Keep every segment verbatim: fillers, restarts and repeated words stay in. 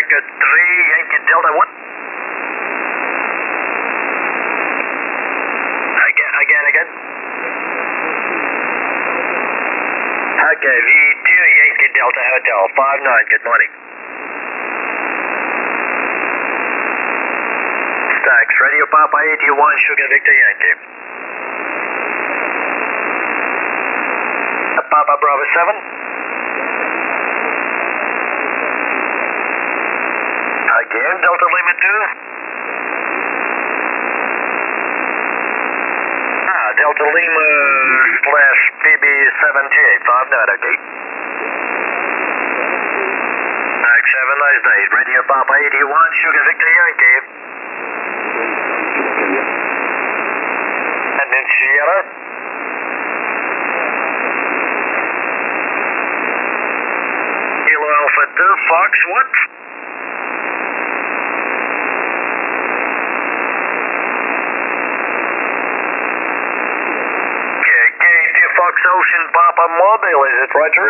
Echo three, Yankee Delta one. Again, again, again. Okay, V two, Yankee Delta Hotel, five nine, good morning. Thanks, Radio Papa eighty-one, Sugar Victor Yankee. Papa Bravo seven. Again, Delta Lima two. Ah, Delta Lima slash P B seven J, five nine, okay. Thanks, have a nice day. Radio Papa eighty-one, Sugar Victor Yankee. And in Sierra. Kilo Alpha two, Fox, what? Okay, K two Fox Ocean Papa Mobile, is it Roger?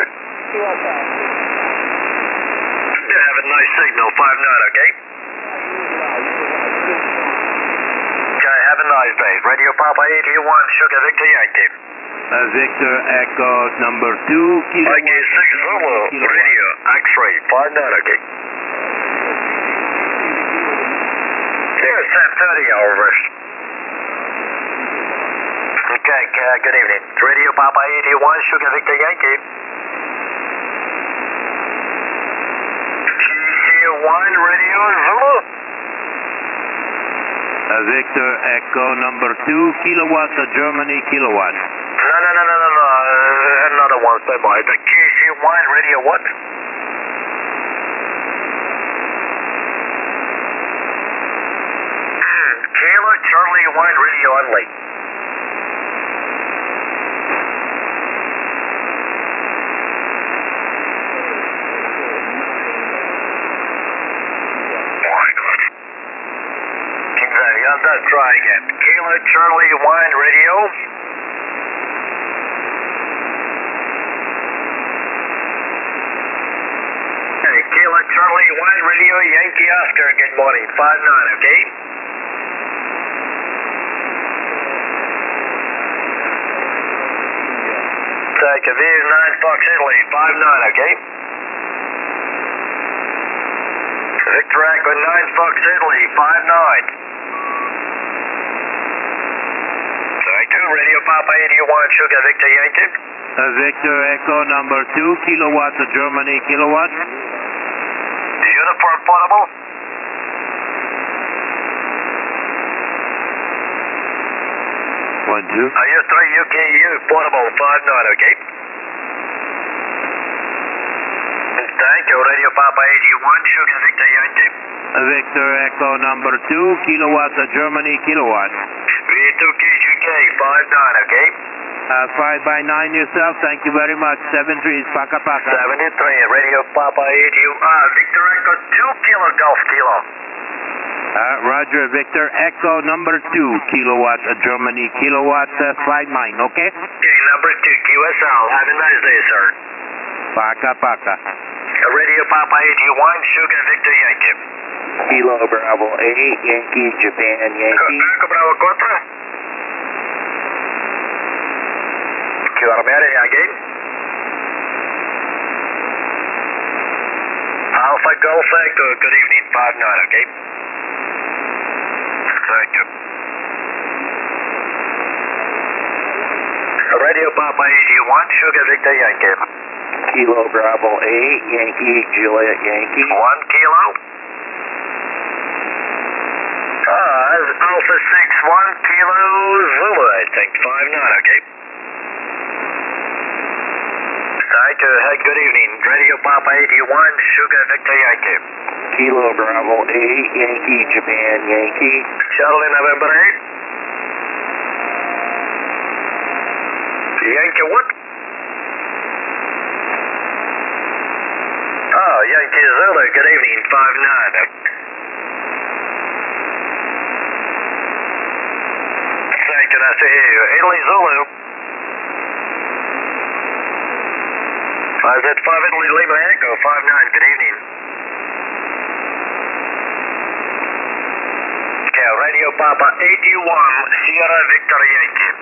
You have a nice signal, five nine, okay? Okay, have a nice day. Radio Papa eighty-one, Sugar Victor Yankee. Uh, Victor Echo number two, Kilo Okay, six Zulu, radio, X-ray, five nine, okay. Here's ten thirty, over. Okay, uh, good evening. Radio Papa eighty-one, Sugar Victor Yankee. G C one, radio, Zulu. Uh, Victor Echo number two, kilowatt, uh, Germany, kilowatt. No, no, no, no, no, no, uh, another one, stand by. The Q C one, radio, what? Kilo Charlie one, radio, only. Let's try again. Kilo Charlie one, radio. Okay, Kilo Charlie one, radio, Yankee Oscar, good morning, five nine, okay? Take a view, nine Fox Italy, five nine, okay? Victor Echo nine Fox Italy, five nine. Radio Papa eighty-one, Sugar Victor Yankee. Uh, Victor Echo number two, kilowatt, uh, Germany, kilowatt. Uniform portable. One, two. I use three U K U portable, five nine, okay? Thank you, Radio Papa eighty-one, Sugar Victor Yankee. Uh, Victor Echo number two, kilowatt, uh, Germany, kilowatt. V two K G K, five nine, okay? Uh, five by nine yourself, thank you very much. seven three, Paka Paka. seventy-three, Radio Papa eighty-one, uh, Victor Echo two Kilo Golf Kilo. Uh, Roger, Victor Echo number two, kilowatt, uh, Germany, kilowatt, uh, flight nine, okay? Okay, number two, Q S L, have a nice day, sir. Paka Paka. Uh, Radio Papa eighty-one, Sugar Victor Yankee. Kilo Bravo eight, Yankee, Japan, Yankee. Echo Bravo four. Q Armada, again. Alpha Golf Echo, good evening, five nine, okay? Thank you. Radio Papa eighty-one, Sugar Victor Yankee. Kilo Bravo eight, Yankee, Juliet, Yankee. One kilo. Uh, Alpha six one, Kilo Zulu, I think, five nine, okay? Thank you, hey, good evening. Radio Papa eighty-one, Sugar Victor Yankee. Kilo Bravo eight, Yankee, Japan, Yankee. Charlie November eight. Yankee what? Oh, Yankee Zulu, good evening, five nine. Thank you, nice to hear you. Italy Zulu. I said five Italy Lima Echo, five nine, good evening. Papa eighty-one, Sierra Victor Yankee.